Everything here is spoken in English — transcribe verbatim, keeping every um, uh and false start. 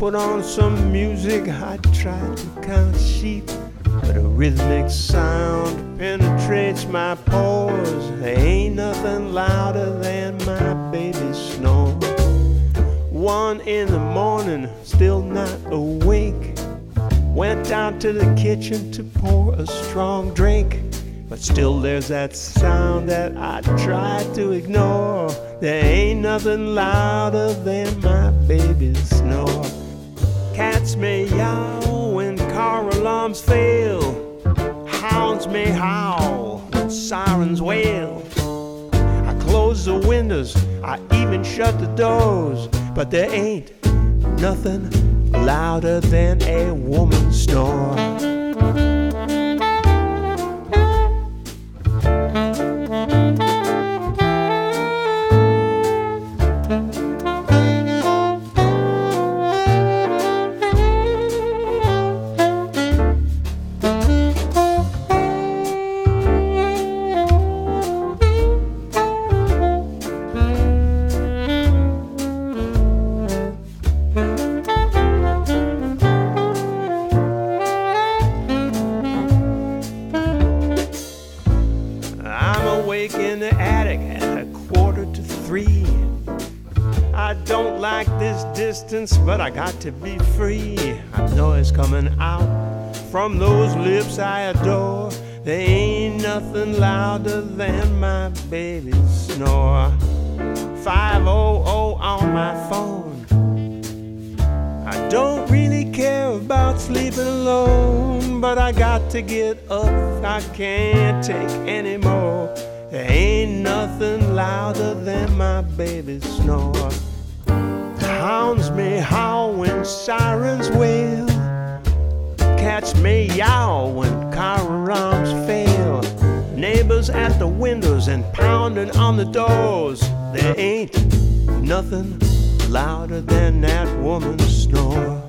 put on some music. I tried to count sheep, but a rhythmic sound penetrates my pores. There ain't nothing louder than my baby's snore. One in the morning, still not awake, went down to the kitchen to pour a strong drink. But still there's that sound that I tried to ignore. There ain't nothing louder than my baby's snore. Cats may yowl when car alarms fail. Hounds may howl when sirens wail. I close the windows, I even shut the doors, but there ain't nothing louder than a woman's snore. In the attic at a quarter to three. I don't like this distance, but I got to be free. I know it's coming out from those lips I adore. There ain't nothing louder than my baby's snore. five hundred on my phone. I don't really care about sleeping alone, but I got to get up, I can't take any more. There ain't nothing louder than my baby's snore. Hounds may howl when sirens wail. Cats may yowl when car alarms fail. Neighbors at the windows and pounding on the doors. There ain't nothing louder than that woman's snore.